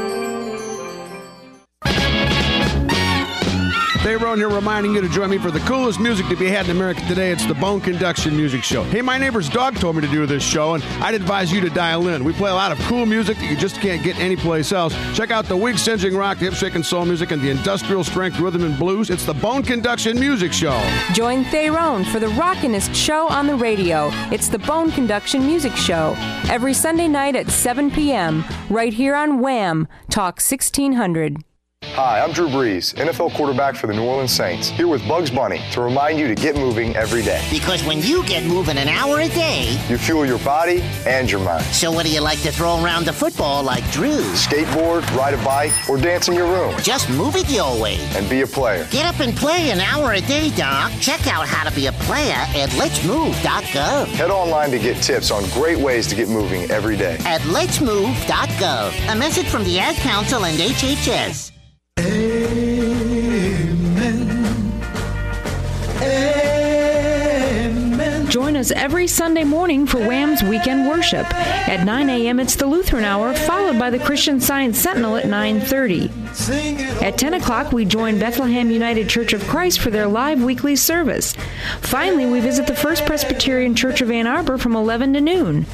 Dave Rowan here reminding you to join me for the coolest music to be had in America today. It's the Bone Conduction Music Show. Hey, my neighbor's dog told me to do this show, and I'd advise you to dial in. We play a lot of cool music that you just can't get anyplace else. Check out the weak-singeing rock, the hip-shaking soul music, and the industrial strength rhythm and blues. It's the Bone Conduction Music Show. Join Theron for the rockinest show on the radio. It's the Bone Conduction Music Show. Every Sunday night at seven p.m. right here on Wham! Talk sixteen hundred. Hi, I'm Drew Brees, N F L quarterback for the New Orleans Saints, here with Bugs Bunny to remind you to get moving every day. Because when you get moving an hour a day, you fuel your body and your mind. So what do you like to throw around the football like Drew? Skateboard, ride a bike, or dance in your room. Just move it your way. And be a player. Get up and play an hour a day, Doc. Check out how to be a player at lets move dot gov. Head online to get tips on great ways to get moving every day. At lets move dot gov. A message from the Ad Council and H H S. Join us every Sunday morning for Wham's Weekend Worship. At nine a.m., it's the Lutheran Hour, followed by the Christian Science Sentinel at nine thirty. At ten o'clock, we join Bethlehem United Church of Christ for their live weekly service. Finally, we visit the First Presbyterian Church of Ann Arbor from eleven to noon.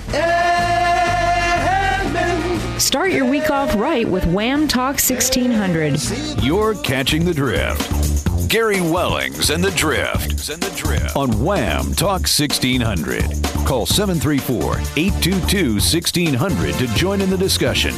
Start your week off right with Wham Talk sixteen hundred. You're catching the drift. Gary Wellings and the Drift. And the Drift on Wham Talk sixteen hundred. Call seven three four, eight two two, one six zero zero to join in the discussion.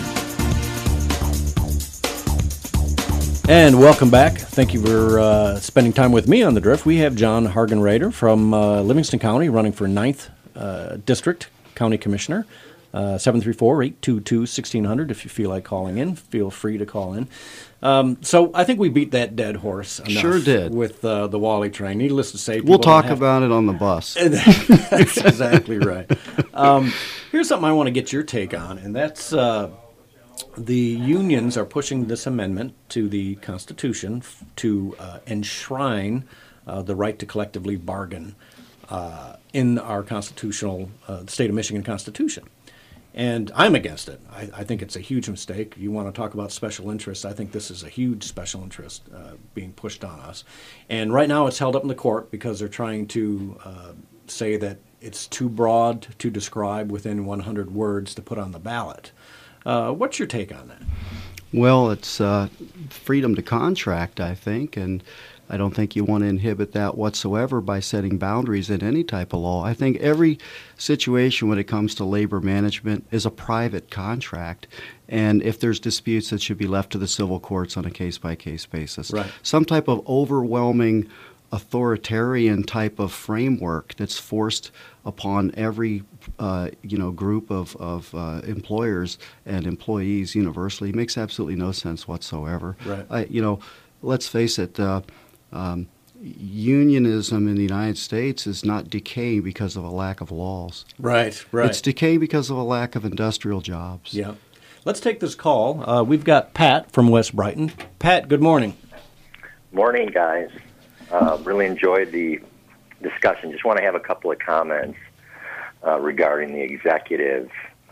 And welcome back. Thank you for uh, spending time with me on the Drift. We have John Hargenrader from uh, Livingston County running for ninth uh, District County Commissioner. Uh, seven three four, eight two two, one six zero zero. If you feel like calling in, feel free to call in. Um, so I think we beat that dead horse enough. Sure did. With uh, the Wally train. Needless to say, we'll talk about it on the bus. That's exactly right. Um, here's something I want to get your take on, and that's uh, the unions are pushing this amendment to the Constitution f- to uh, enshrine uh, the right to collectively bargain uh, in our constitutional, uh, the state of Michigan Constitution. And I'm against it. I, I think it's a huge mistake. You want to talk about special interests. I think this is a huge special interest uh, being pushed on us. And right now it's held up in the court because they're trying to uh, say that it's too broad to describe within one hundred words to put on the ballot. Uh, what's your take on that? Well, it's uh, freedom to contract, I think, and I don't think you want to inhibit that whatsoever by setting boundaries in any type of law. I think every situation when it comes to labor management is a private contract, and if there's disputes, it should be left to the civil courts on a case-by-case basis. Right. Some type of overwhelming authoritarian type of framework that's forced upon every uh, you know group of, of uh, employers and employees universally makes absolutely no sense whatsoever. Right. I, you know, let's face it. Uh, um, unionism in the United States is not decaying because of a lack of laws. Right. Right. It's decaying because of a lack of industrial jobs. Yeah. Let's take this call. Uh, we've got Pat from West Brighton. Pat, good morning. Morning, guys. Uh, really enjoyed the discussion. Just want to have a couple of comments uh, regarding the executive.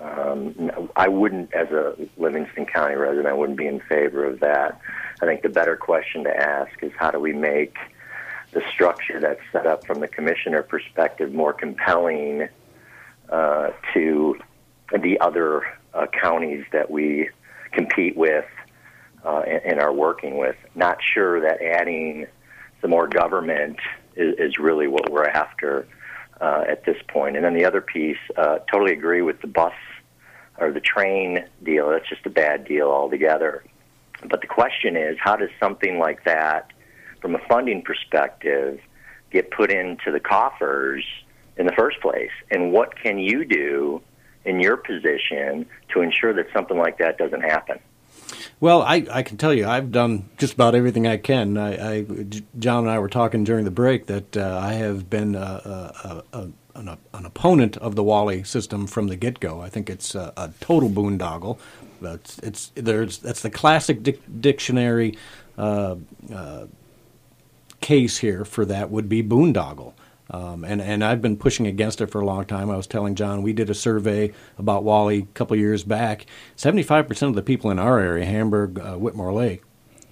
Um, I wouldn't, as a Livingston County resident, I wouldn't be in favor of that. I think the better question to ask is how do we make the structure that's set up from the commissioner perspective more compelling uh, to the other uh, counties that we compete with uh, and, and are working with. Not sure that adding some more government is, is really what we're after uh, at this point. And then the other piece, uh, totally agree with the bus or the train deal. That's just a bad deal altogether. But the question is, how does something like that, from a funding perspective, get put into the coffers in the first place? And what can you do in your position to ensure that something like that doesn't happen? Well, I, I can tell you, I've done just about everything I can. I, I, John and I were talking during the break that uh, I have been a, a, a, an, an opponent of the Wally system from the get-go. I think it's a, a total boondoggle. It's, it's there's that's the classic dic- dictionary uh, uh, case here for that would be boondoggle. Um, and, and I've been pushing against it for a long time. I was telling John, we did a survey about Wally a couple of years back. seventy-five percent of the people in our area, Hamburg, uh, Whitmore Lake,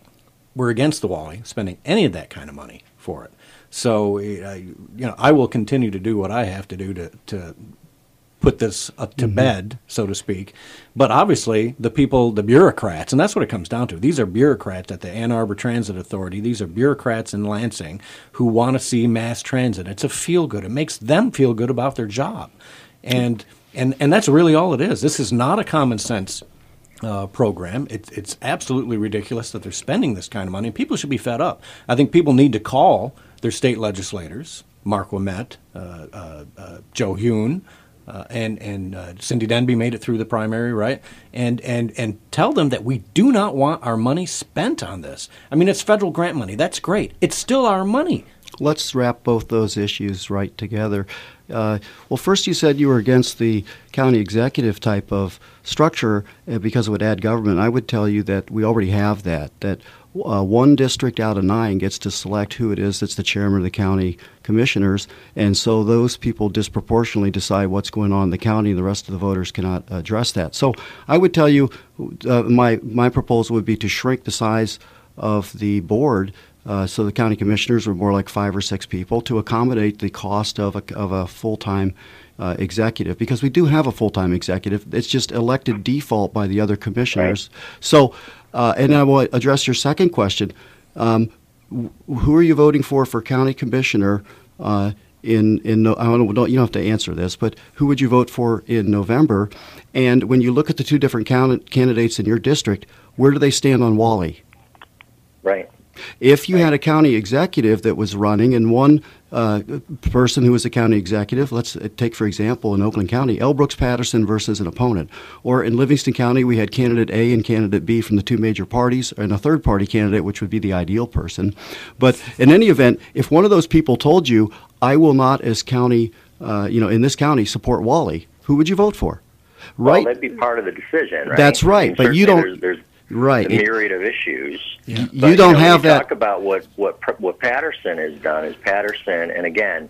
were against the Wally, spending any of that kind of money for it. So, uh, you know, I will continue to do what I have to do to, to put this up to mm-hmm. bed, so to speak. But obviously, the people, the bureaucrats, and that's what it comes down to. These are bureaucrats at the Ann Arbor Transit Authority. These are bureaucrats in Lansing who want to see mass transit. It's a feel-good. It makes them feel good about their job. And and, and that's really all it is. This is not a common sense uh, program. It, it's absolutely ridiculous that they're spending this kind of money. People should be fed up. I think people need to call their state legislators, Mark Ouimet, uh, uh, uh, Joe Hune, Uh, and and uh, Cindy Denby made it through the primary, right? And and and tell them that we do not want our money spent on this. I mean, it's federal grant money. That's great. It's still our money. Let's wrap both those issues right together. Uh, well, first you said you were against the county executive type of structure uh, because it would add government. I would tell you that we already have that, that uh, one district out of nine gets to select who it is that's the chairman of the county commissioners, and so those people disproportionately decide what's going on in the county, and the rest of the voters cannot address that. So I would tell you uh, my, my proposal would be to shrink the size of the board Uh, so the county commissioners were more like five or six people to accommodate the cost of a, of a full-time uh, executive, because we do have a full-time executive. It's just elected default by the other commissioners. Right. So, uh, and I will address your second question. Um, who are you voting for for county commissioner uh, in, in I don't know, you don't have to answer this, but who would you vote for in November? And when you look at the two different candidates in your district, where do they stand on Wally? Right. If you had a county executive that was running and one uh, person who was a county executive, let's take, for example, in Oakland County, L. Brooks Patterson versus an opponent. Or in Livingston County, we had candidate A and candidate B from the two major parties, and a third-party candidate, which would be the ideal person. But in any event, if one of those people told you, I will not, as county, uh, you know, in this county, support Wally, who would you vote for? Right? Well, that'd be part of the decision, right? That's right, I mean, but you don't... There's, there's Right. a myriad of issues. Yeah. But, you don't you know, have when you that. Talk about what, what what Patterson has done is Patterson, and again,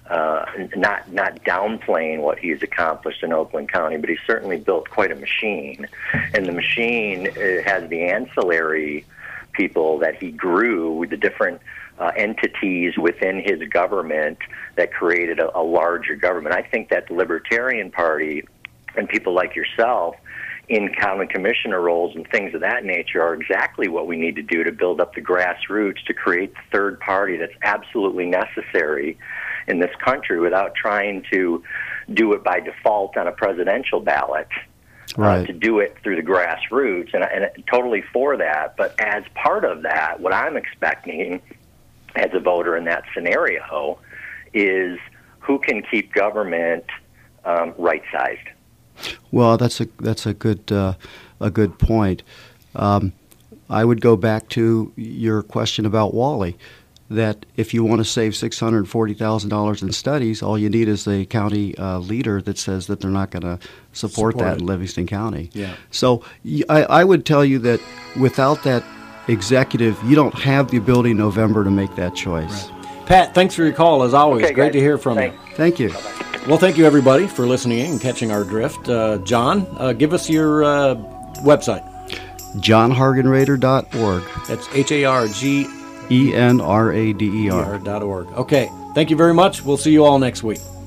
uh, not not downplaying what he's accomplished in Oakland County, but he's certainly built quite a machine. And the machine uh, has the ancillary people that he grew with the different uh, entities within his government that created a, a larger government. I think that the Libertarian Party and people like yourself in county commissioner roles and things of that nature are exactly what we need to do to build up the grassroots to create the third party that's absolutely necessary in this country without trying to do it by default on a presidential ballot. Right. Uh, to do it through the grassroots, and, and totally for that. But as part of that, what I'm expecting as a voter in that scenario is who can keep government um, right-sized. Well, that's a that's a good uh, a good point. Um, I would go back to your question about Wally. That if you want to save six hundred forty thousand dollars in studies, all you need is a county uh, leader that says that they're not going to support, support that it. in Livingston County. Yeah. So I, I would tell you that without that executive, you don't have the ability in November to make that choice. Right. Pat, thanks for your call, as always. Okay, Great guys. to hear from Thanks. you. Thank you. Bye-bye. Well, thank you, everybody, for listening in and catching our drift. Uh, John, uh, give us your uh, website. john hargenrader dot org. That's H A R G E N R A D E R dot org. Okay. Thank you very much. We'll see you all next week.